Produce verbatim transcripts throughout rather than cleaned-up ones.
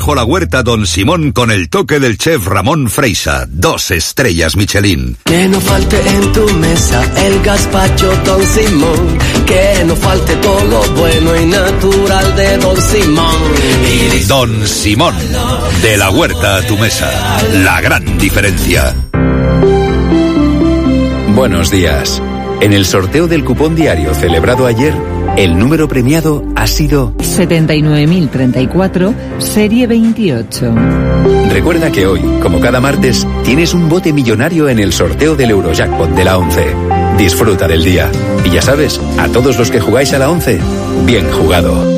bajo la huerta Don Simón con el toque del chef Ramón Freisa. Dos estrellas Michelin. Que no falte en tu mesa el gazpacho Don Simón. Que no falte todo lo bueno y natural de Don Simón. Don Simón, de la huerta a tu mesa. La gran diferencia. Buenos días. En el sorteo del cupón diario celebrado ayer, el número premiado ha sido setenta y nueve mil treinta y cuatro, serie veintiocho. Recuerda que hoy, como cada martes, tienes un bote millonario en el sorteo del Eurojackpot de la once. Disfruta del día. Y ya sabes, a todos los que jugáis a la once, bien jugado.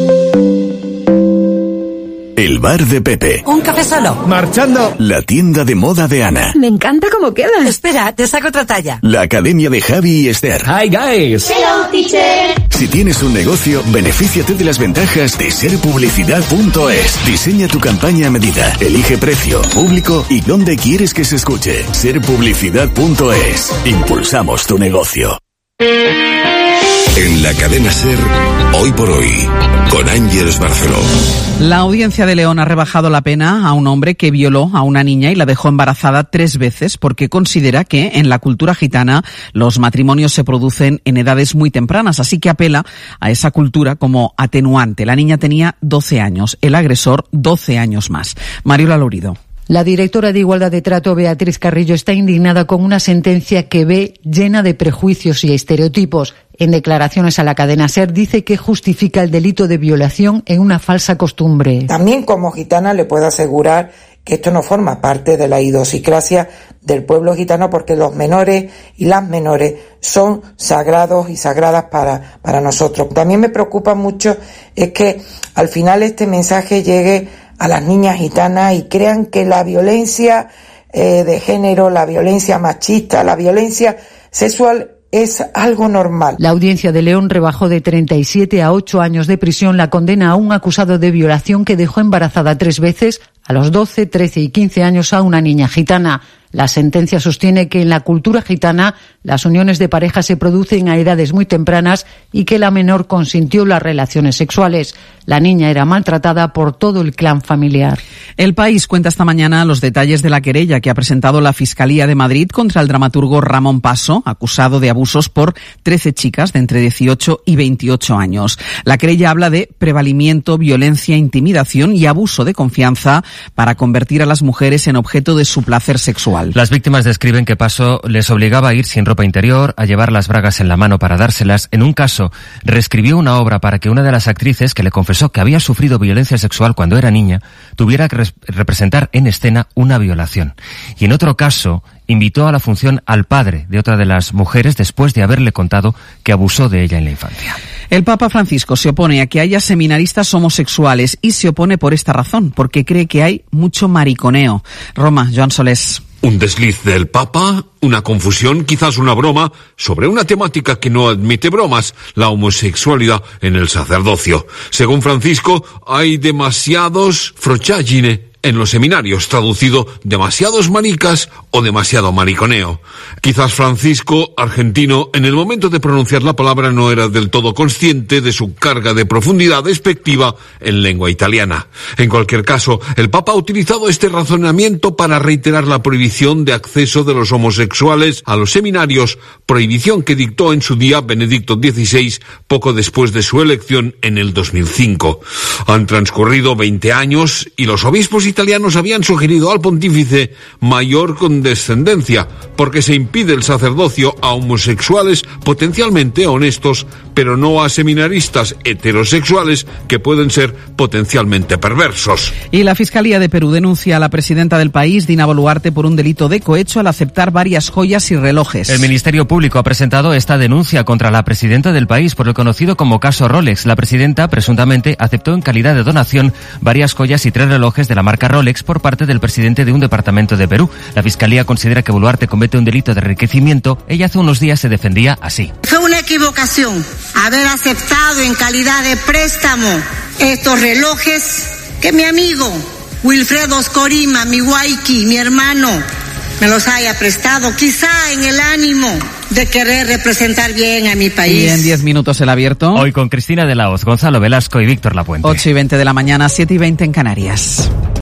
El bar de Pepe. Un café solo. Marchando. La tienda de moda de Ana. Me encanta cómo queda. Espera, te saco otra talla. La academia de Javi y Esther. Hi guys. Hello teacher. Si tienes un negocio, benefíciate de las ventajas de ser publicidad punto es. Diseña tu campaña a medida. Elige precio, público y dónde quieres que se escuche. ser publicidad punto es. Impulsamos tu negocio. En la cadena SER, hoy por hoy, con Ángeles Barceló. La audiencia de León ha rebajado la pena a un hombre que violó a una niña y la dejó embarazada tres veces porque considera que en la cultura gitana los matrimonios se producen en edades muy tempranas, así que apela a esa cultura como atenuante. La niña tenía doce años, el agresor doce años más. Mariola Lourido. La directora de Igualdad de Trato, Beatriz Carrillo, está indignada con una sentencia que ve llena de prejuicios y estereotipos. En declaraciones a la cadena SER dice que justifica el delito de violación en una falsa costumbre. También como gitana le puedo asegurar que esto no forma parte de la idiosincrasia del pueblo gitano porque los menores y las menores son sagrados y sagradas para, para nosotros. También me preocupa mucho es que al final este mensaje llegue a las niñas gitanas y crean que la violencia eh, de género, la violencia machista, la violencia sexual es algo normal. La audiencia de León rebajó de treinta y siete a ocho años de prisión la condena a un acusado de violación que dejó embarazada tres veces a los doce, trece y quince años a una niña gitana. La sentencia sostiene que en la cultura gitana las uniones de pareja se producen a edades muy tempranas y que la menor consintió las relaciones sexuales. La niña era maltratada por todo el clan familiar. El País cuenta esta mañana los detalles de la querella que ha presentado la Fiscalía de Madrid contra el dramaturgo Ramón Paso, acusado de abusos por trece chicas de entre dieciocho y veintiocho años. La querella habla de prevalimiento, violencia, intimidación y abuso de confianza para convertir a las mujeres en objeto de su placer sexual. Las víctimas describen que Paso les obligaba a ir sin ropa interior, a llevar las bragas en la mano para dárselas. En un caso, reescribió una obra para que una de las actrices, que le confesó que había sufrido violencia sexual cuando era niña, tuviera que res- representar en escena una violación. Y en otro caso, invitó a la función al padre de otra de las mujeres después de haberle contado que abusó de ella en la infancia. El Papa Francisco se opone a que haya seminaristas homosexuales y se opone por esta razón, porque cree que hay mucho mariconeo. Roma, Joan Solés. Un desliz del Papa, una confusión, quizás una broma, sobre una temática que no admite bromas, la homosexualidad en el sacerdocio. Según Francisco, hay demasiados frochagine en los seminarios, traducido demasiados maricas o demasiado mariconeo. Quizás Francisco, argentino, en el momento de pronunciar la palabra no era del todo consciente de su carga de profundidad despectiva en lengua italiana. En cualquier caso, el Papa ha utilizado este razonamiento para reiterar la prohibición de acceso de los homosexuales a los seminarios, prohibición que dictó en su día Benedicto dieciséis poco después de su elección en el dos mil cinco. Han transcurrido veinte años y los obispos italianos habían sugerido al pontífice mayor condescendencia, porque se impide el sacerdocio a homosexuales potencialmente honestos, pero no a seminaristas heterosexuales que pueden ser potencialmente perversos. Y la Fiscalía de Perú denuncia a la presidenta del país, Dina Boluarte, por un delito de cohecho al aceptar varias joyas y relojes. El Ministerio Público ha presentado esta denuncia contra la presidenta del país por el conocido como caso Rolex. La presidenta presuntamente aceptó en calidad de donación varias joyas y tres relojes de la marca Rolex por parte del presidente de un departamento de Perú. La Fiscalía considera que Boluarte comete un delito de enriquecimiento. Ella hace unos días se defendía así. Fue una equivocación haber aceptado en calidad de préstamo estos relojes que mi amigo Wilfredo Oscorima, mi guayqui, mi hermano, me los haya prestado, quizá en el ánimo de querer representar bien a mi país. Y en diez minutos el abierto. Hoy con Cristina de la Hoz, Gonzalo Velasco y Víctor Lapuente. ocho y veinte de la mañana, siete y veinte en Canarias.